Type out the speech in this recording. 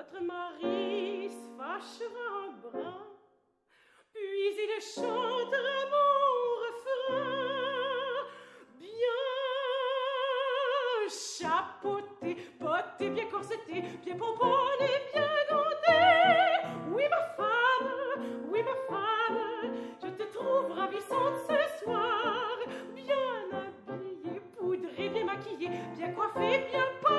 votre mari se fâchera un brin, puis il chantera mon refrain. Bien chapeauté, bottée, bien corsetée, bien pomponnée, bien gantée. Oui, ma femme, je te trouve ravissante ce soir. Bien habillée, poudrée, bien maquillée, bien coiffée, bien